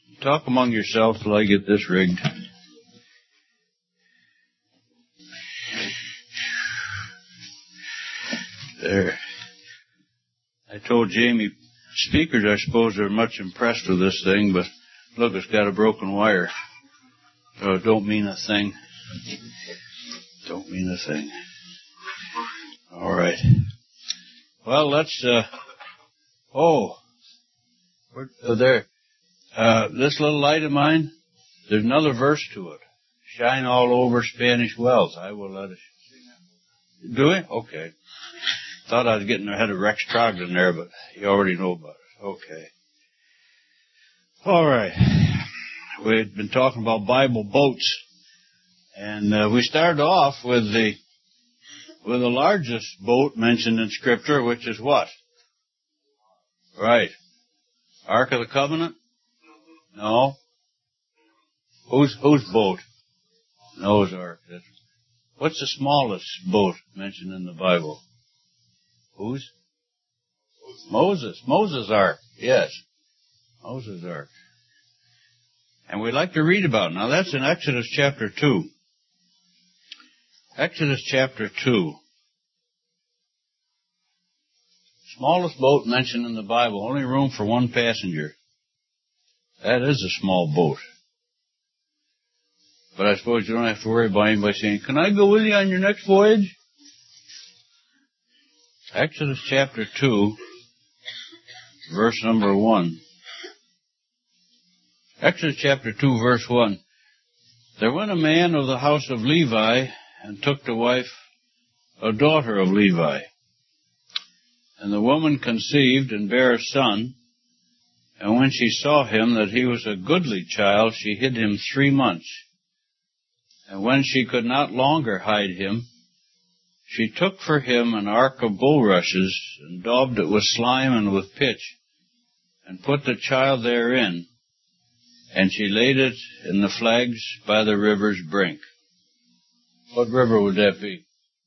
Talk among yourselves till I get this rigged. There. I told Jamie, speakers, I suppose, are much impressed with this thing, but look, it's got a broken wire. So it don't mean a thing. Don't mean a thing. All right. Well, let's, there. This little light of mine, there's another verse to it. Shine all over Spanish Wells. I will let it. Do it? Okay. Thought I was getting ahead of Rex Trogdon there, but you already know about it. Okay. All right. We've been talking about Bible boats, and we started off with the largest boat mentioned in Scripture, which is what? Right. Ark of the Covenant? No. Whose boat? Noah's Ark. What's the smallest boat mentioned in the Bible? Whose? Moses. Moses' Ark. Yes. Moses' Ark. And we'd like to read about it. Now that's in Exodus chapter 2. Exodus chapter 2. Smallest boat mentioned in the Bible. Only room for one passenger. That is a small boat. But I suppose you don't have to worry about anybody saying, can I go with you on your next voyage? Exodus chapter 2, verse number 1. Exodus chapter 2, verse 1. There went a man of the house of Levi, and took to wife a daughter of Levi. And the woman conceived, and bare a son. And when she saw him, that he was a goodly child, she hid him 3 months. And when she could not longer hide him, she took for him an ark of bulrushes, and daubed it with slime and with pitch, and put the child therein, and she laid it in the flags by the river's brink. What river would that be?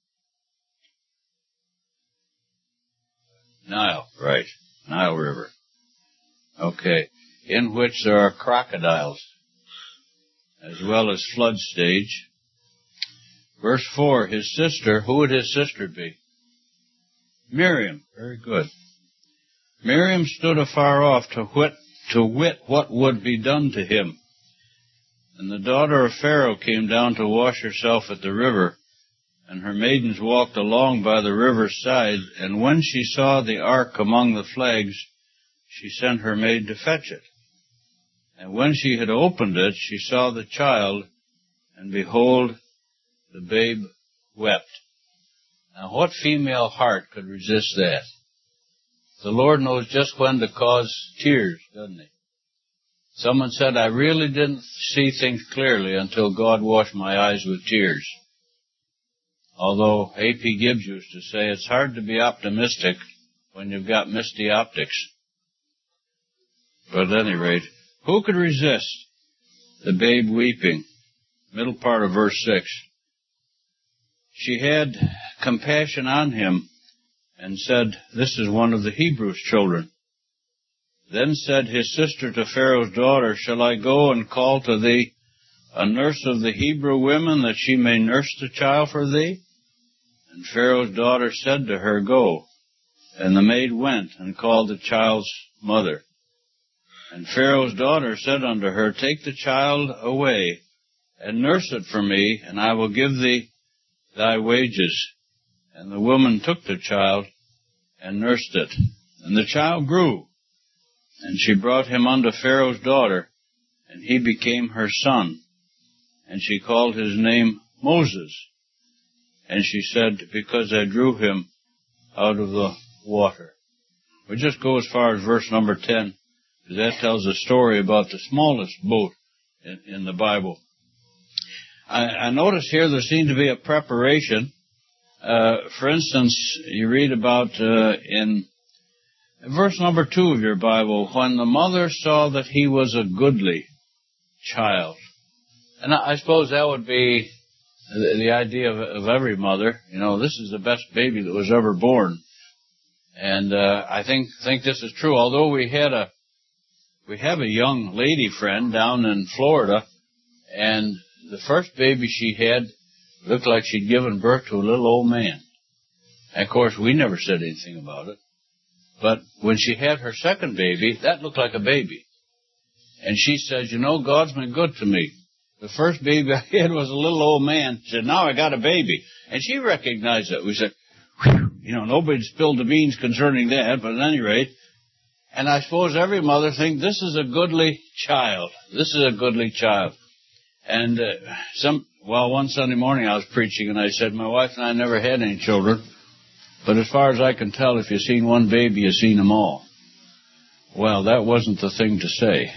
Nile, right. Nile River. Okay. In which there are crocodiles, as well as flood stage. Verse 4, his sister, who would his sister be? Miriam. Very good. Miriam stood afar off to wit what would be done to him. And the daughter of Pharaoh came down to wash herself at the river, and her maidens walked along by the river's side, and when she saw the ark among the flags, she sent her maid to fetch it. And when she had opened it, she saw the child, and behold, the babe wept. Now, what female heart could resist that? The Lord knows just when to cause tears, doesn't He? Someone said, I really didn't see things clearly until God washed my eyes with tears. Although A.P. Gibbs used to say, it's hard to be optimistic when you've got misty optics. But at any rate, who could resist the babe weeping? Middle part of verse 6. She had compassion on him and said, this is one of the Hebrews' children. Then said his sister to Pharaoh's daughter, shall I go and call to thee a nurse of the Hebrew women, that she may nurse the child for thee? And Pharaoh's daughter said to her, go. And the maid went and called the child's mother. And Pharaoh's daughter said unto her, take the child away, and nurse it for me, and I will give thee thy wages. And the woman took the child, and nursed it. And the child grew, and she brought him unto Pharaoh's daughter, and he became her son. And she called his name Moses. And she said, because I drew him out of the water. We'll just go as far as verse number 10, because that tells a story about the smallest boat in the Bible. I notice here there seemed to be a preparation. For instance, you read about in verse number 2 of your Bible, when the mother saw that he was a goodly child. And I suppose that would be the idea of every mother. You know, this is the best baby that was ever born. And I think this is true. Although we had we have a young lady friend down in Florida, and the first baby she had looked like she'd given birth to a little old man. And of course, we never said anything about it. But when she had her second baby, that looked like a baby. And she says, God's been good to me. The first baby I had was a little old man. She said, now I got a baby. And she recognized it. We said, nobody spilled the beans concerning that, but at any rate. And I suppose every mother thinks, this is a goodly child. This is a goodly child. And one Sunday morning I was preaching, and I said, my wife and I never had any children. But as far as I can tell, if you've seen one baby, you've seen them all. Well, that wasn't the thing to say.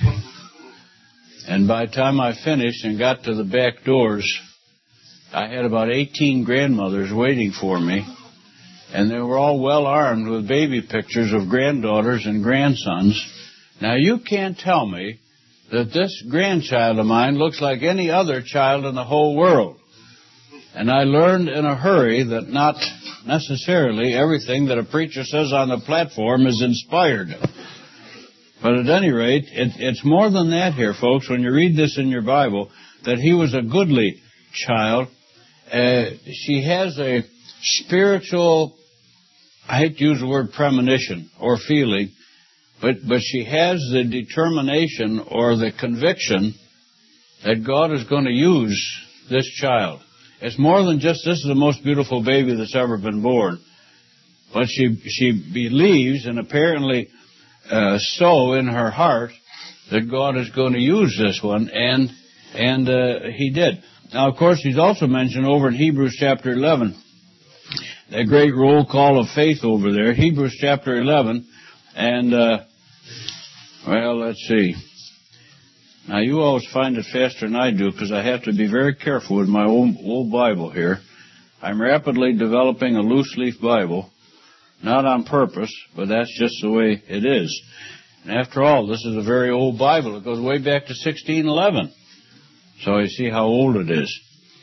And by the time I finished and got to the back doors, I had about 18 grandmothers waiting for me. And they were all well armed with baby pictures of granddaughters and grandsons. Now, you can't tell me that this grandchild of mine looks like any other child in the whole world. And I learned in a hurry that not necessarily everything that a preacher says on the platform is inspired. But at any rate, it's more than that here, folks, when you read this in your Bible, that he was a goodly child. She has a spiritual, I hate to use the word premonition or feeling, but she has the determination or the conviction that God is going to use this child. It's more than just this is the most beautiful baby that's ever been born. But she believes, and apparently so in her heart, that God is going to use this one, and he did. Now, of course, he's also mentioned over in Hebrews chapter 11, that great roll call of faith over there, Hebrews chapter 11, and, let's see. Now, you always find it faster than I do, because I have to be very careful with my old Bible here. I'm rapidly developing a loose-leaf Bible, not on purpose, but that's just the way it is. And after all, this is a very old Bible. It goes way back to 1611. So you see how old it is.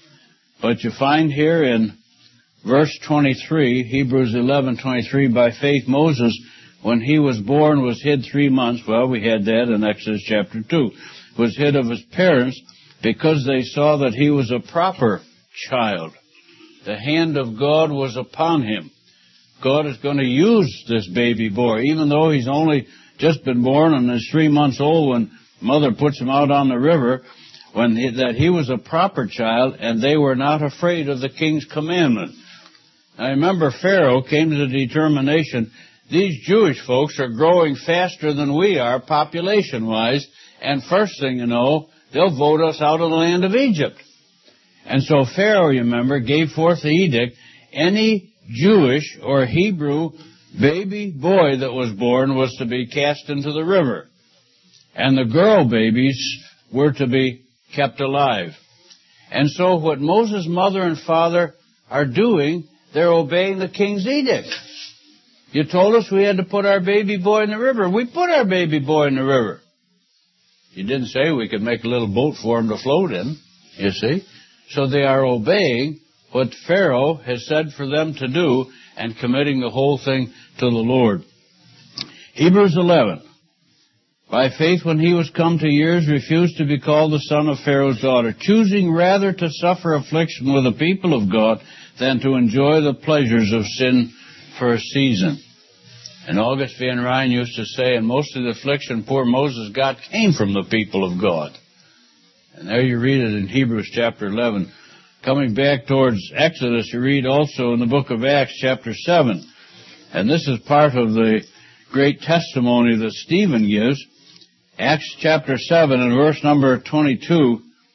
But you find here in verse 23, Hebrews 11:23, by faith Moses, when he was born, was hid 3 months. Well, we had that in Exodus chapter 2. Was hid of his parents because they saw that he was a proper child. The hand of God was upon him. God is going to use this baby boy, even though he's only just been born and is 3 months old when mother puts him out on the river, that he was a proper child, and they were not afraid of the king's commandment. I remember Pharaoh came to the determination, these Jewish folks are growing faster than we are population-wise, and first thing you know, they'll vote us out of the land of Egypt. And so Pharaoh, you remember, gave forth the edict, any Jewish or Hebrew baby boy that was born was to be cast into the river. And the girl babies were to be kept alive. And so what Moses' mother and father are doing, they're obeying the king's edict. You told us we had to put our baby boy in the river. We put our baby boy in the river. You didn't say we could make a little boat for him to float in, you see. So they are obeying what Pharaoh has said for them to do and committing the whole thing to the Lord. Hebrews 11. By faith, when he was come to years, refused to be called the son of Pharaoh's daughter, choosing rather to suffer affliction with the people of God than to enjoy the pleasures of sin for a season. And August Van Ryn used to say, and most of the affliction poor Moses got came from the people of God. And there you read it in Hebrews chapter 11. Coming back towards Exodus, you read also in the book of Acts chapter 7. And this is part of the great testimony that Stephen gives. Acts chapter 7 and verse number 22.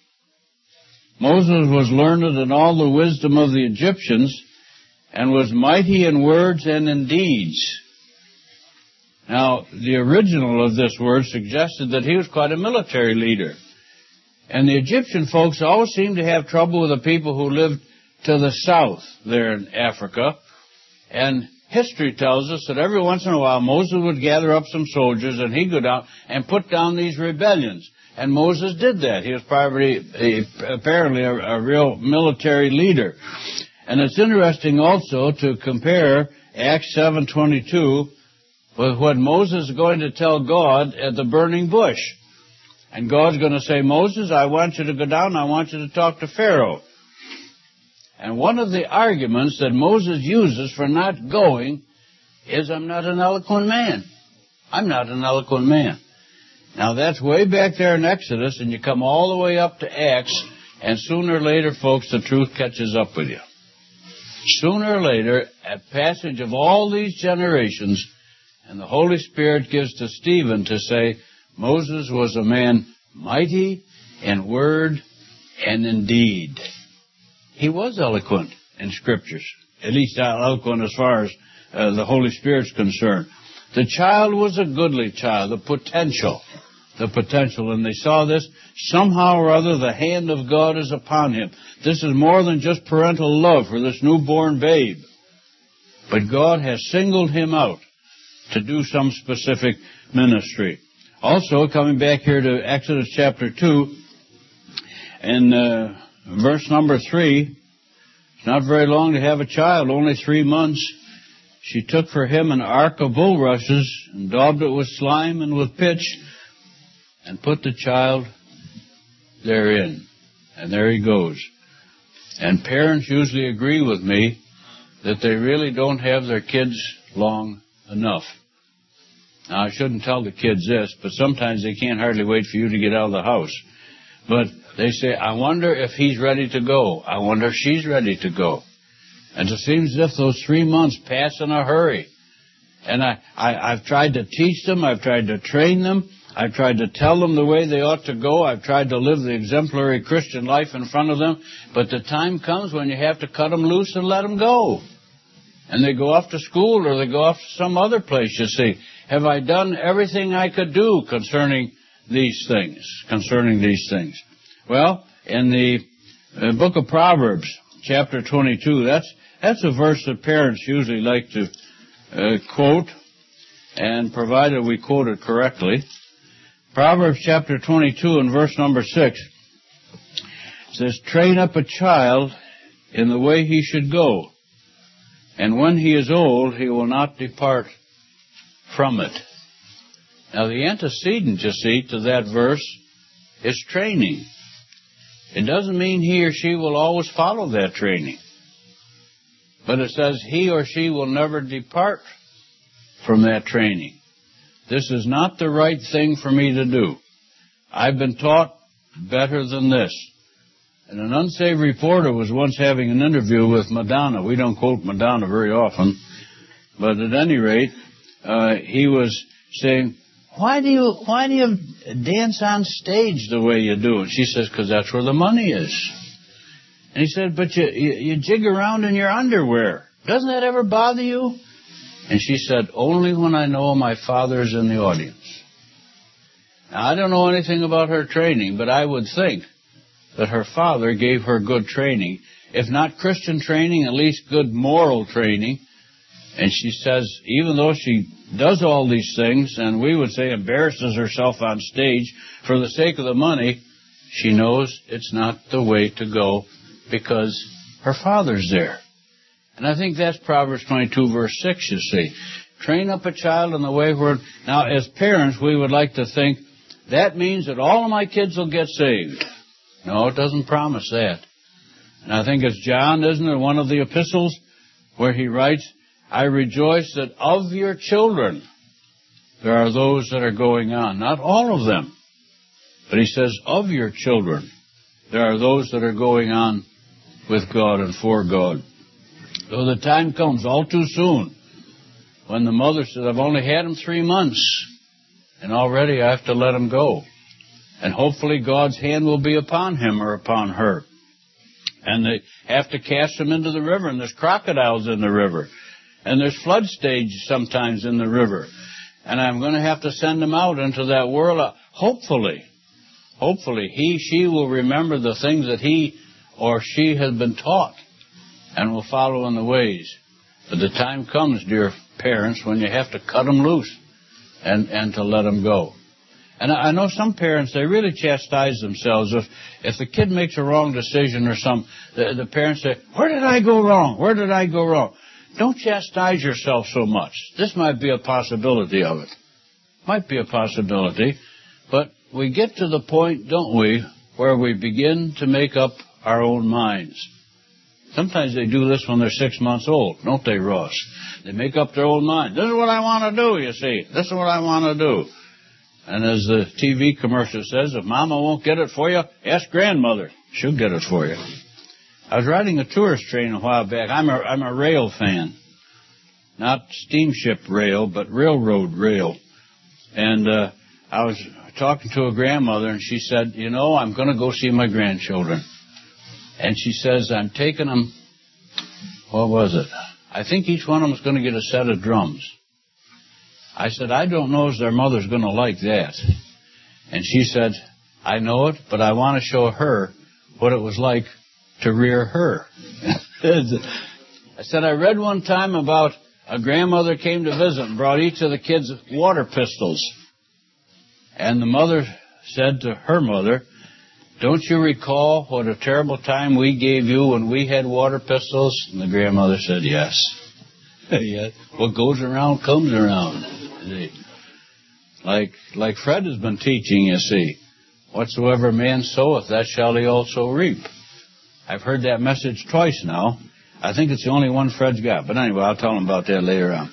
Moses was learned in all the wisdom of the Egyptians and was mighty in words and in deeds. Now, the original of this word suggested that he was quite a military leader. And the Egyptian folks always seemed to have trouble with the people who lived to the south there in Africa. And history tells us that every once in a while Moses would gather up some soldiers and he'd go down and put down these rebellions. And Moses did that. He was apparently a real military leader. And it's interesting also to compare Acts 7:22 with what Moses is going to tell God at the burning bush. And God's going to say, Moses, I want you to go down, I want you to talk to Pharaoh. And one of the arguments that Moses uses for not going is, I'm not an eloquent man. I'm not an eloquent man. Now that's way back there in Exodus, and you come all the way up to Acts, and sooner or later, folks, the truth catches up with you. Sooner or later, at passage of all these generations, and the Holy Spirit gives to Stephen to say, Moses was a man mighty in word and in deed. He was eloquent in Scriptures, at least eloquent as far as the Holy Spirit's concerned. The child was a goodly child, the potential. And they saw this, somehow or other the hand of God is upon him. This is more than just parental love for this newborn babe. But God has singled him out to do some specific ministry. Also, coming back here to Exodus chapter 2, and verse number 3, it's not very long to have a child, only 3 months. She took for him an ark of bulrushes and daubed it with slime and with pitch and put the child therein. And there he goes. And parents usually agree with me that they really don't have their kids long enough. Now, I shouldn't tell the kids this, but sometimes they can't hardly wait for you to get out of the house. But they say, I wonder if he's ready to go. I wonder if she's ready to go. And it seems as if those 3 months pass in a hurry. And I've tried to teach them. I've tried to train them. I've tried to tell them the way they ought to go. I've tried to live the exemplary Christian life in front of them. But the time comes when you have to cut them loose and let them go. And they go off to school or they go off to some other place, you see. Have I done everything I could do concerning these things? Well, in the book of Proverbs, chapter 22, that's a verse that parents usually like to quote, and provided we quote it correctly. Proverbs chapter 22 and verse number 6 says, train up a child in the way he should go, and when he is old, he will not depart from it. Now, the antecedent, you see, to that verse is training. It doesn't mean he or she will always follow that training. But it says he or she will never depart from that training. This is not the right thing for me to do. I've been taught better than this. And an unsaved reporter was once having an interview with Madonna. We don't quote Madonna very often. But at any rate, he was saying, why do you dance on stage the way you do? And she says, because that's where the money is. And he said, but you jig around in your underwear. Doesn't that ever bother you? And she said, only when I know my father's in the audience. Now, I don't know anything about her training, but I would think that her father gave her good training. If not Christian training, at least good moral training. And she says, even though she does all these things, and we would say embarrasses herself on stage for the sake of the money, she knows it's not the way to go because her father's there. And I think that's Proverbs 22, verse 6, you see. Train up a child in the way where... Now, as parents, we would like to think, that means that all of my kids will get saved. No, it doesn't promise that. And I think it's John, isn't it, one of the epistles, where he writes, I rejoice that of your children there are those that are going on. Not all of them. But he says, of your children there are those that are going on with God and for God. So the time comes all too soon when the mother says, I've only had him 3 months and already I have to let him go. And hopefully God's hand will be upon him or upon her. And they have to cast him into the river, and there's crocodiles in the river. And there's flood stages sometimes in the river. And I'm going to have to send him out into that world. Hopefully, she will remember the things that he or she has been taught and will follow in the ways. But the time comes, dear parents, when you have to cut them loose and to let them go. And I know some parents, they really chastise themselves. If the kid makes a wrong decision or something, the parents say, where did I go wrong? Where did I go wrong? Don't chastise yourself so much. This might be a possibility of it. Might be a possibility. But we get to the point, don't we, where we begin to make up our own minds. Sometimes they do this when they're 6 months old, don't they, Ross? They make up their own mind. This is what I want to do, you see. This is what I want to do. And as the TV commercial says, if Mama won't get it for you, ask Grandmother. She'll get it for you. I was riding a tourist train a while back. I'm a rail fan. Not steamship rail, but railroad rail. And I was talking to a grandmother, and she said, you know, I'm going to go see my grandchildren. And she says, I'm taking them, what was it? I think each one of them is going to get a set of drums. I said, I don't know if their mother's going to like that. And she said, I know it, but I want to show her what it was like to rear her. I said, I read one time about a grandmother came to visit and brought each of the kids water pistols. And the mother said to her mother, don't you recall what a terrible time we gave you when we had water pistols? And the grandmother said, yes. Yes. What goes around comes around. Like Fred has been teaching, you see. Whatsoever man soweth, that shall he also reap. I've heard that message twice now. I think it's the only one Fred's got. But anyway, I'll tell him about that later on.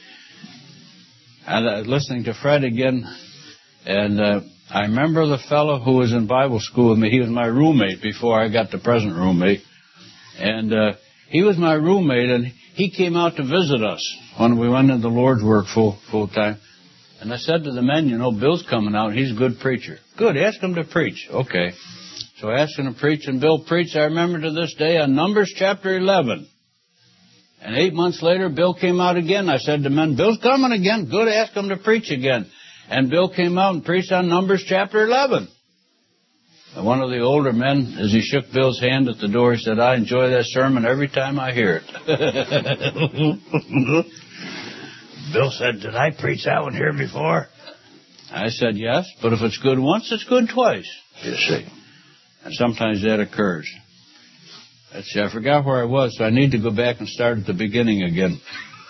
And listening to Fred again, and I remember the fellow who was in Bible school with me. He was my roommate before I got the present roommate. And he was my roommate, and he came out to visit us when we went into the Lord's work full time. And I said to the men, you know, Bill's coming out. He's a good preacher. Good, ask him to preach. Okay. So I asked him to preach, and Bill preached, I remember to this day, on Numbers chapter 11. And 8 months later, Bill came out again. I said to the men, Bill's coming again. Good, ask him to preach again. And Bill came out and preached on Numbers chapter 11. And one of the older men, as he shook Bill's hand at the door, he said, I enjoy that sermon every time I hear it. Bill said, did I preach that one here before? I said, yes, but if it's good once, it's good twice, you see. And sometimes that occurs. Let's see, I forgot where I was, so I need to go back and start at the beginning again.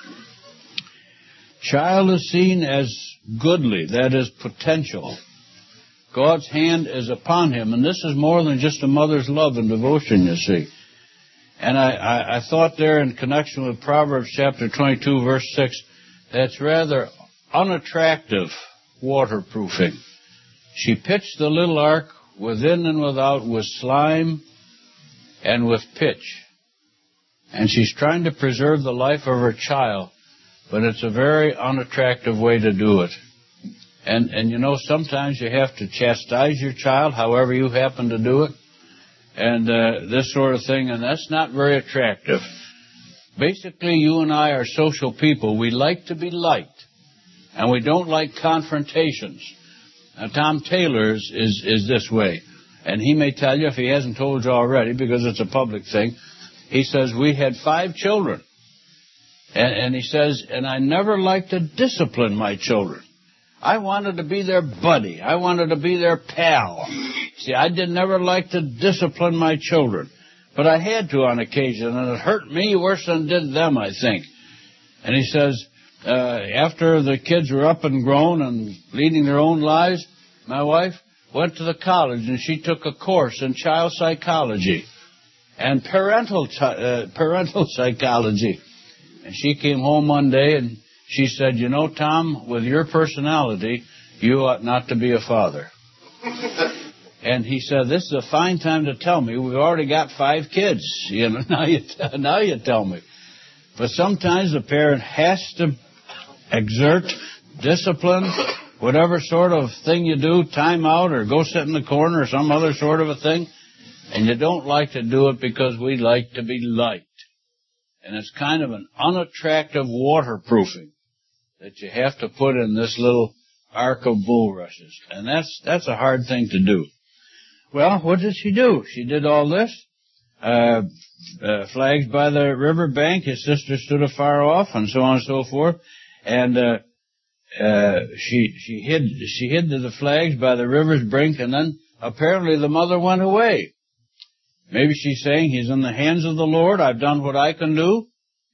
Child is seen as goodly, that is potential. God's hand is upon him, and this is more than just a mother's love and devotion, you see. And I thought there in connection with Proverbs chapter 22, verse 6, that's rather unattractive waterproofing. She pitched the little ark within and without with slime and with pitch. And she's trying to preserve the life of her child, but it's a very unattractive way to do it. And you know, sometimes you have to chastise your child, however you happen to do it, and this sort of thing, and that's not very attractive. Basically, you and I are social people. We like to be liked, and we don't like confrontations. Now, Tom Taylor is this way, and he may tell you, if he hasn't told you already, because it's a public thing, he says, we had 5 children, and he says, and I never liked to discipline my children. I wanted to be their buddy. I wanted to be their pal. See, I never like to discipline my children. But I had to on occasion, and it hurt me worse than it did them, I think. And he says, after the kids were up and grown and leading their own lives, my wife went to the college, and she took a course in child psychology and parental psychology. And she came home one day, and she said, you know, Tom, with your personality, you ought not to be a father. And he said, this is a fine time to tell me. We've already got 5 kids. You know, now you tell me. But sometimes the parent has to exert discipline, whatever sort of thing you do, time out or go sit in the corner or some other sort of a thing. And you don't like to do it because we like to be liked. And it's kind of an unattractive waterproofing that you have to put in this little ark of bulrushes. And that's a hard thing to do. Well, what did she do? She did all this. Flags by the river bank. His sister stood afar off, and so on and so forth. And she hid the flags by the river's brink, and then apparently the mother went away. Maybe she's saying, he's in the hands of the Lord. I've done what I can do.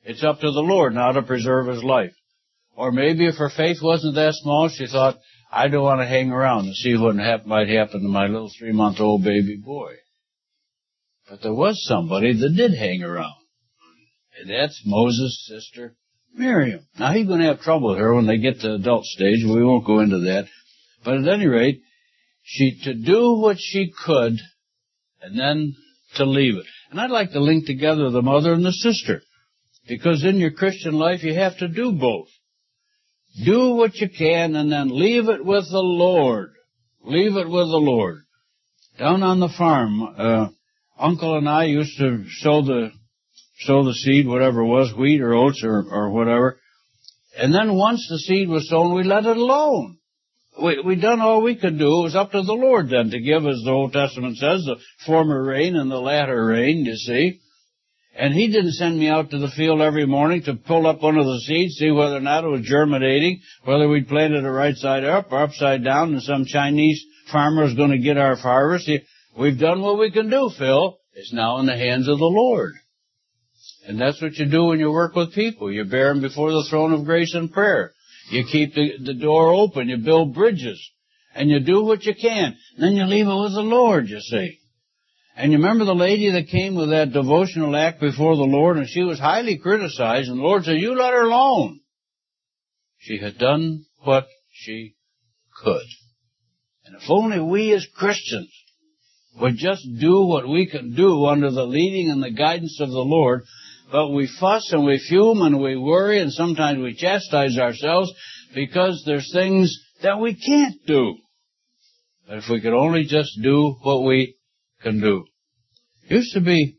It's up to the Lord now to preserve his life. Or maybe if her faith wasn't that small, she thought, I don't want to hang around and see what might happen to my little 3-month-old baby boy. But there was somebody that did hang around. And that's Moses' sister, Miriam. Now, he's going to have trouble with her when they get to the adult stage. We won't go into that. But at any rate, to do what she could, and then to leave it. And I'd like to link together the mother and the sister. Because in your Christian life, you have to do both. Do what you can, and then leave it with the Lord. Leave it with the Lord. Down on the farm, Uncle and I used to sow the seed, whatever it was, wheat or oats or whatever. And then once the seed was sown, we let it alone. We done all we could do. It was up to the Lord then to give, as the Old Testament says, the former rain and the latter rain, you see. And he didn't send me out to the field every morning to pull up one of the seeds, see whether or not it was germinating, whether we'd planted it right side up or upside down, and some Chinese farmer is going to get our harvest. We've done what we can do, Phil. It's now in the hands of the Lord. And that's what you do when you work with people. You bear them before the throne of grace in prayer. You keep the door open. You build bridges. And you do what you can. Then you leave it with the Lord, you see. And you remember the lady that came with that devotional act before the Lord, and she was highly criticized, and the Lord said, you let her alone. She had done what she could. And if only we as Christians would just do what we can do under the leading and the guidance of the Lord, but we fuss and we fume and we worry and sometimes we chastise ourselves because there's things that we can't do. But if we could only just do what we can do. Used to be,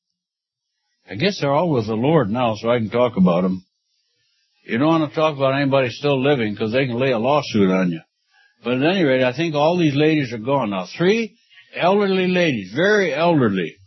I guess they're all with the Lord now, so I can talk about them. You don't want to talk about anybody still living because they can lay a lawsuit on you. But at any rate, I think all these ladies are gone now. 3 elderly ladies, very elderly.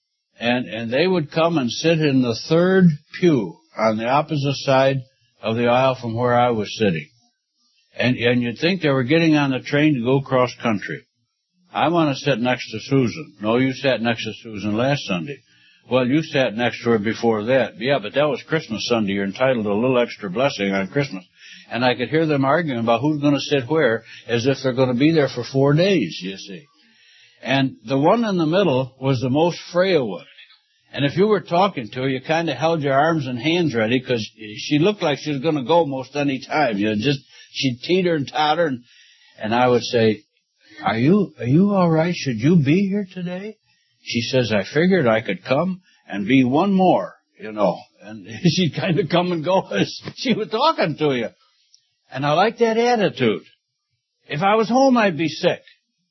And they would come and sit in the 3rd pew on the opposite side of the aisle from where I was sitting. And you'd think they were getting on the train to go cross country. I want to sit next to Susan. No, you sat next to Susan last Sunday. Well, you sat next to her before that. Yeah, but that was Christmas Sunday. You're entitled to a little extra blessing on Christmas. And I could hear them arguing about who's going to sit where, as if they're going to be there for 4 days, you see. And the one in the middle was the most frail one. And if you were talking to her, you kind of held your arms and hands ready because she looked like she was going to go most any time. She'd teeter and totter. And I would say, Are you all right? Should you be here today? She says, I figured I could come and be one more, And she'd kind of come and go as she was talking to you. And I like that attitude. If I was home, I'd be sick.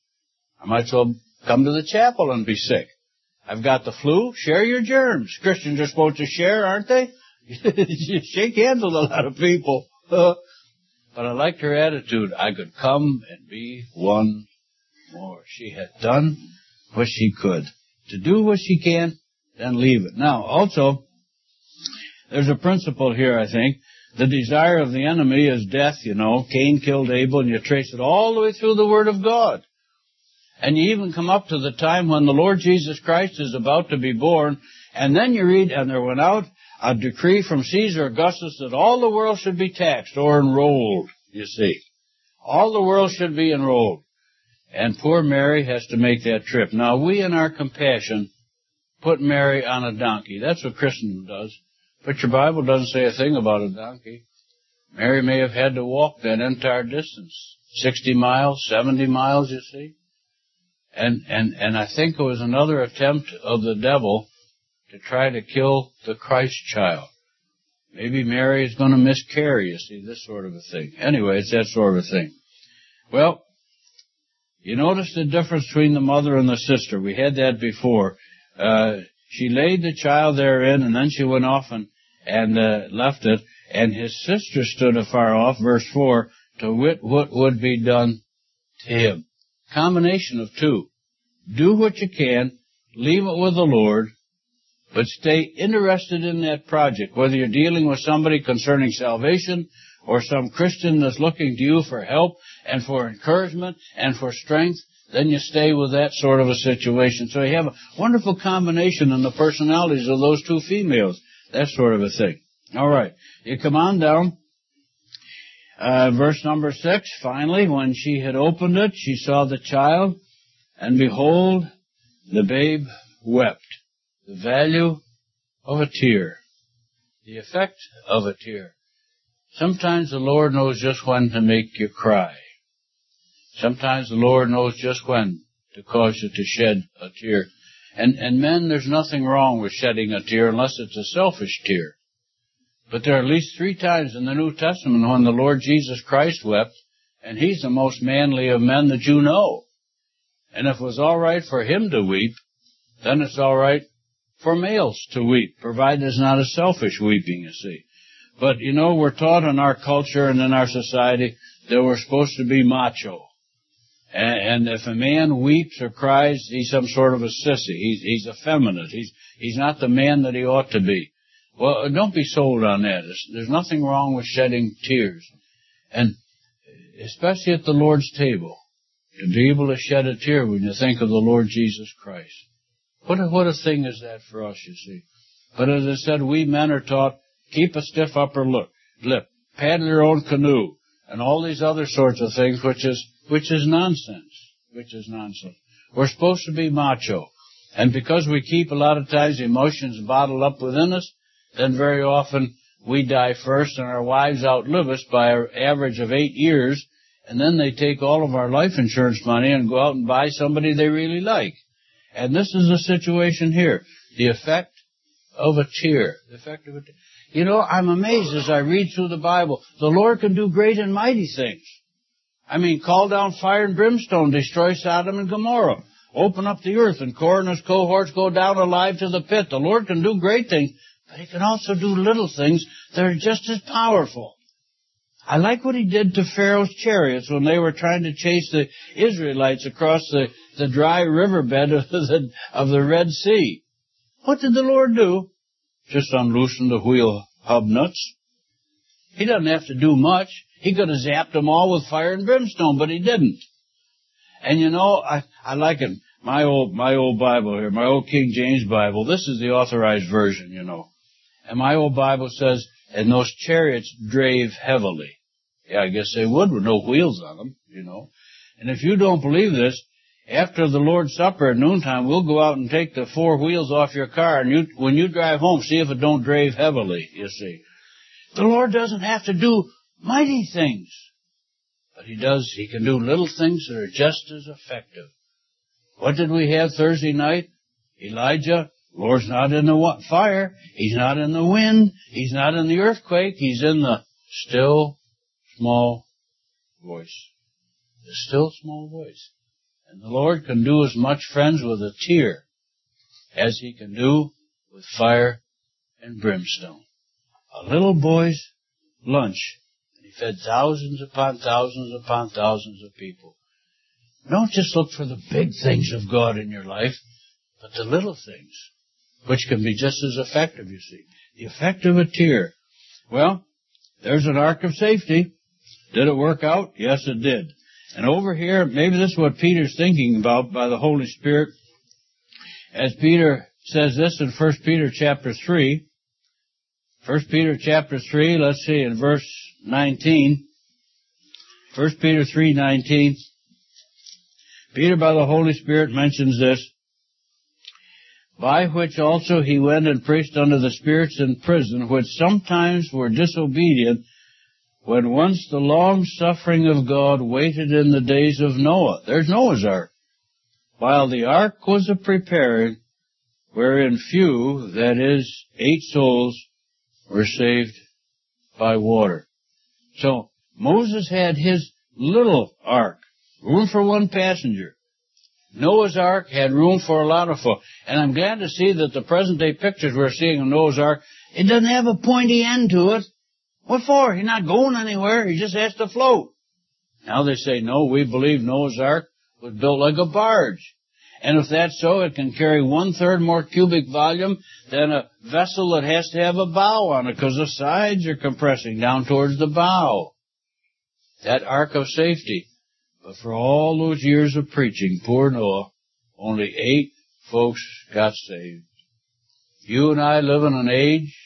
I might as well come to the chapel and be sick. I've got the flu. Share your germs. Christians are supposed to share, aren't they? You shake hands with a lot of people. But I liked her attitude. I could come and be one more. She had done what she could. To do what she can, then leave it. Now, also, there's a principle here, I think. The desire of the enemy is death, Cain killed Abel, and you trace it all the way through the Word of God. And you even come up to the time when the Lord Jesus Christ is about to be born, and then you read, and there went out a decree from Caesar Augustus that all the world should be taxed or enrolled, you see. All the world should be enrolled. And poor Mary has to make that trip. Now, we in our compassion put Mary on a donkey. That's what Christendom does. But your Bible doesn't say a thing about a donkey. Mary may have had to walk that entire distance. 60 miles, 70 miles, you see. And I think it was another attempt of the devil to try to kill the Christ child. Maybe Mary is going to miscarry, you see, this sort of a thing. Anyway, it's that sort of a thing. Well, you notice the difference between the mother and the sister. We had that before. She laid the child therein, and then she went off and left it. And his sister stood afar off, verse 4, to wit what would be done to him. Combination of two. Do what you can, leave it with the Lord, but stay interested in that project, whether you're dealing with somebody concerning salvation or some Christian that's looking to you for help and for encouragement and for strength, then you stay with that sort of a situation. So you have a wonderful combination in the personalities of those two females. That sort of a thing. All right. You come on down. Verse number 6, finally, when she had opened it, she saw the child, and behold, the babe wept. The value of a tear. The effect of a tear. Sometimes the Lord knows just when to make you cry. Sometimes the Lord knows just when to cause you to shed a tear. And men, there's nothing wrong with shedding a tear unless it's a selfish tear. But there are at least 3 times in the New Testament when the Lord Jesus Christ wept, and He's the most manly of men that you know. And if it was all right for Him to weep, then it's all right for males to weep, provided it's not a selfish weeping, you see. But, you know, we're taught in our culture and in our society that we're supposed to be macho. And if a man weeps or cries, he's some sort of a sissy. He's effeminate. He's not the man that he ought to be. Well, don't be sold on that. There's nothing wrong with shedding tears. And especially at the Lord's table, to be able to shed a tear when you think of the Lord Jesus Christ. What a thing is that for us, you see. But as I said, we men are taught, keep a stiff upper lip, paddle your own canoe, and all these other sorts of things, which is nonsense. We're supposed to be macho. And because we keep a lot of times emotions bottled up within us, then very often we die first and our wives outlive us by an average of 8 years, and then they take all of our life insurance money and go out and buy somebody they really like. And this is the situation here. The effect of a tear. The effect of a tear. You know, I'm amazed as I read through the Bible. The Lord can do great and mighty things. I mean, call down fire and brimstone, destroy Sodom and Gomorrah. Open up the earth and Korah and his cohorts go down alive to the pit. The Lord can do great things, but He can also do little things that are just as powerful. I like what He did to Pharaoh's chariots when they were trying to chase the Israelites across the dry riverbed of the Red Sea. What did the Lord do? Just unloosen the wheel hub nuts. He doesn't have to do much. He could have zapped them all with fire and brimstone, but He didn't. And you know, I like it. My old Bible here, my old King James Bible, this is the authorized version, you know. And my old Bible says, and those chariots drave heavily. Yeah, I guess they would with no wheels on them, you know. And if you don't believe this, after the Lord's Supper at noontime, we'll go out and take the 4 wheels off your car, and when you drive home, see if it don't drave heavily, you see. The Lord doesn't have to do mighty things, but He can do little things that are just as effective. What did we have Thursday night? Elijah. The Lord's not in the fire. He's not in the wind. He's not in the earthquake. He's in the still, small voice. The still, small voice. And the Lord can do as much, friends, with a tear as He can do with fire and brimstone. A little boy's lunch, and He fed thousands upon thousands upon thousands of people. Don't just look for the big things of God in your life, but the little things, which can be just as effective, you see. The effect of a tear. Well, there's an ark of safety. Did it work out? Yes, it did. And over here, maybe this is what Peter's thinking about by the Holy Spirit. As Peter says this in 1 Peter chapter 3. 1 Peter chapter 3, let's see, in verse 19. 1 Peter 3:19. Peter by the Holy Spirit mentions this. By which also he went and preached unto the spirits in prison, which sometimes were disobedient, when once the long-suffering of God waited in the days of Noah. There's Noah's ark. While the ark was a-preparing, wherein few, that is, 8 souls, were saved by water. So, Moses had his little ark, room for 1 passenger. Noah's ark had room for a lot of folk. And I'm glad to see that the present-day pictures we're seeing of Noah's ark, it doesn't have a pointy end to it. What for? He's not going anywhere. He just has to float. Now they say, no, we believe Noah's ark was built like a barge. And if that's so, it can carry 1/3 more cubic volume than a vessel that has to have a bow on it, because the sides are compressing down towards the bow. That ark of safety. But for all those years of preaching, poor Noah, only 8 folks got saved. You and I live in an age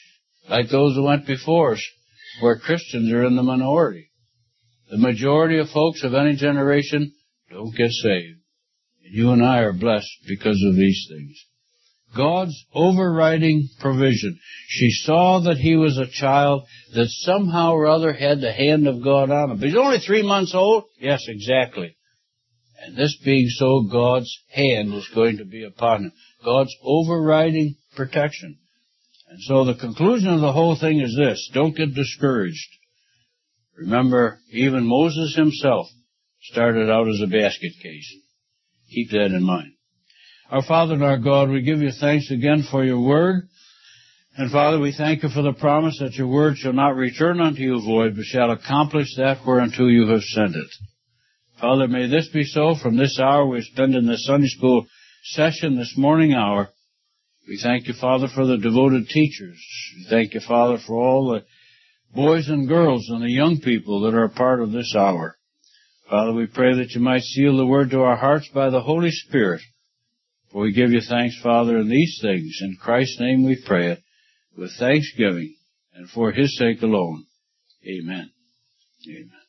like those who went before us, where Christians are in the minority. The majority of folks of any generation don't get saved. And you and I are blessed because of these things. God's overriding provision. She saw that he was a child that somehow or other had the hand of God on him. But he's only 3 months old? Yes, exactly. And this being so, God's hand is going to be upon him. God's overriding protection. And so the conclusion of the whole thing is this: don't get discouraged. Remember, even Moses himself started out as a basket case. Keep that in mind. Our Father and our God, we give you thanks again for your word. And Father, we thank you for the promise that your word shall not return unto you void, but shall accomplish that whereunto you have sent it. Father, may this be so from this hour we spend in the Sunday school session this morning hour. We thank you, Father, for the devoted teachers. We thank you, Father, for all the boys and girls and the young people that are a part of this hour. Father, we pray that you might seal the word to our hearts by the Holy Spirit. For we give you thanks, Father, in these things. In Christ's name we pray it with thanksgiving and for his sake alone. Amen. Amen.